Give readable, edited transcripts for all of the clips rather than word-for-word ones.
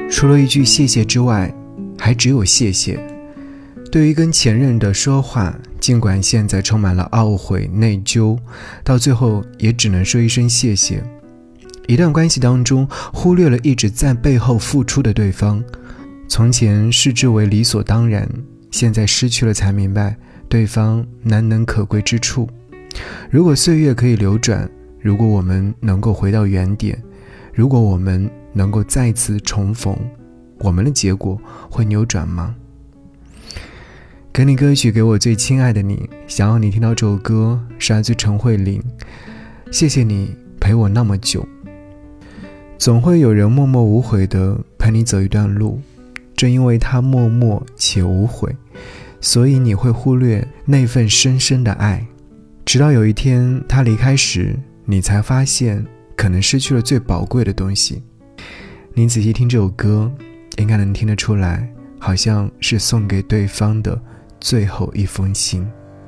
除了一句谢谢之外，还只有谢谢。对于跟前任的说话，尽管现在充满了懊悔、内疚，到最后也只能说一声谢谢。一段关系当中，忽略了一直在背后付出的对方，从前视之为理所当然，现在失去了才明白对方难能可贵之处。如果岁月可以流转，如果我们能够回到原点，如果我们能够再次重逢，我们的结果会扭转吗？给你歌曲，给我最亲爱的你，想要你听到这首歌是来自陈慧琳。谢谢你陪我那么久。总会有人默默无悔地陪你走一段路，正因为他默默且无悔，所以你会忽略那份深深的爱，直到有一天他离开时，你才发现可能失去了最宝贵的东西。你仔细听这首歌，应该能听得出来，好像是送给对方的最后一封信。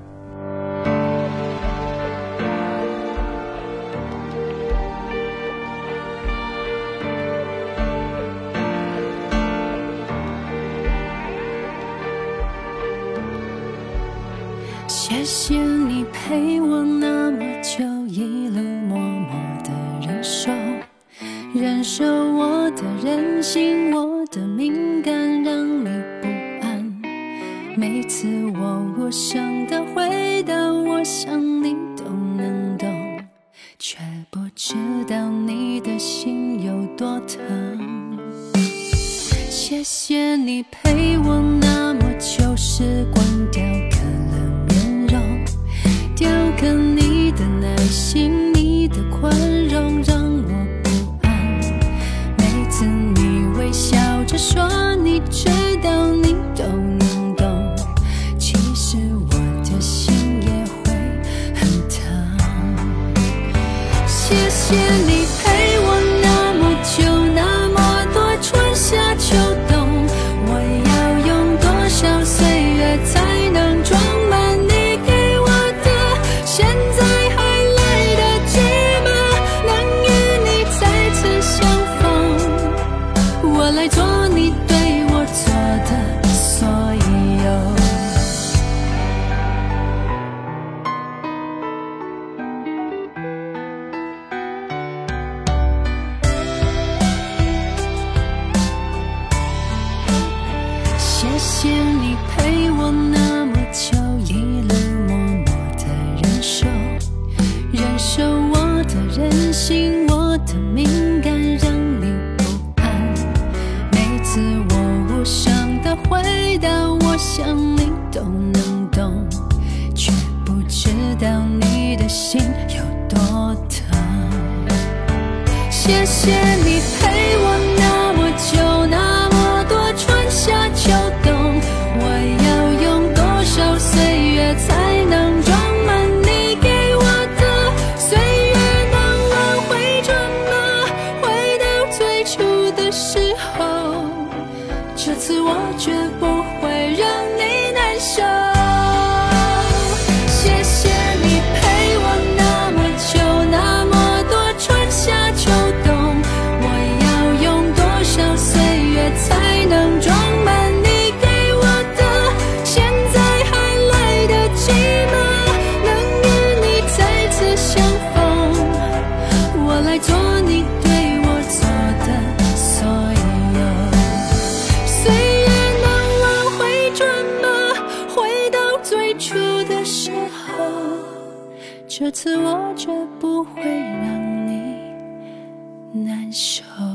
谢谢你陪我那么久，一路默默的忍受我的任性，我的敏感，让你不安。每次我无声的回答，我想你都能懂，却不知道你的心有多疼。谢谢你陪我那么久，时光雕刻了面容，雕刻你的耐心，你的宽容，让我不安。每次你微笑着说你知道，你都能懂，其实我的心也会很疼。谢谢你陪我那么久，那么多春夏秋冬，我要用多少岁月才能装满你给我的？现在还来得及吗？能与你再次相逢，我来做你对我做的所有。谢谢你陪我那么久，一路默默的忍受我的任性，我的敏感，让你不安。每次我无声的回答，我想你都能懂，却不知道你的心有多疼。谢谢你陪我那么久，那么多春夏秋冬，我要用多少岁月才能装满你给我的？岁月能挽回转吗？回到最初的时候，这次我绝不会让你难受。谢谢你陪我那么久，那么多春夏秋冬，我要用多少岁月才能装满你给我的？现在还来得及吗？能与你再次相逢，我来做你对我做的所有。岁月能挽回转吗？回到最初的时候，这次我绝不会让你难受。